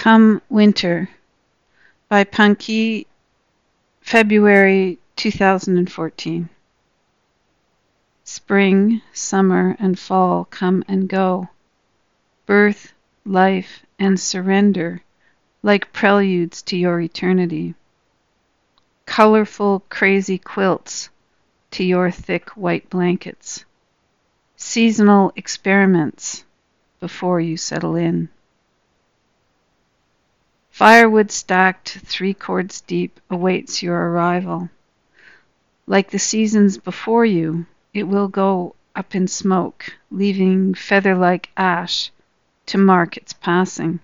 Come Winter by Punky, February 2014. Spring, summer, and fall come and go. Birth, life, and surrender, like preludes to your eternity. Colorful, crazy quilts to your thick white blankets. Seasonal experiments before you settle in. Firewood stacked 3 cords deep awaits your arrival. Like the seasons before you, it will go up in smoke, leaving feather-like ash to mark its passing.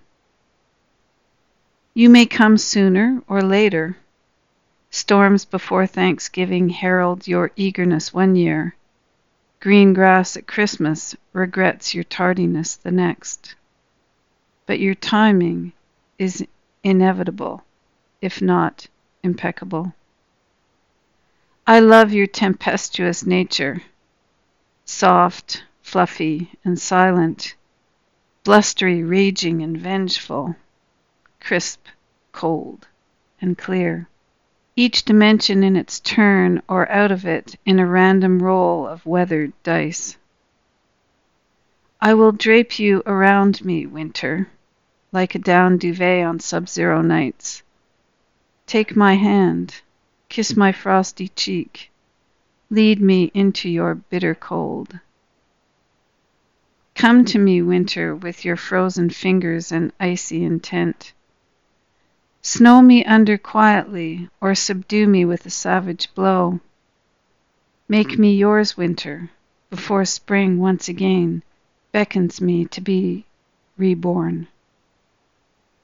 You may come sooner or later. Storms before Thanksgiving herald your eagerness one year. Green grass at Christmas regrets your tardiness the next. But your timing is inevitable, if not impeccable. I love your tempestuous nature, soft, fluffy, and silent, blustery, raging, and vengeful, crisp, cold, and clear. Each dimension in its turn or out of it in a random roll of weathered dice. I will drape you around me, Winter, like a down duvet on sub-zero nights. Take my hand, kiss my frosty cheek, lead me into your bitter cold. Come to me, Winter, with your frozen fingers and icy intent. Snow me under quietly, or subdue me with a savage blow. Make me yours, Winter, before spring once again beckons me to be reborn.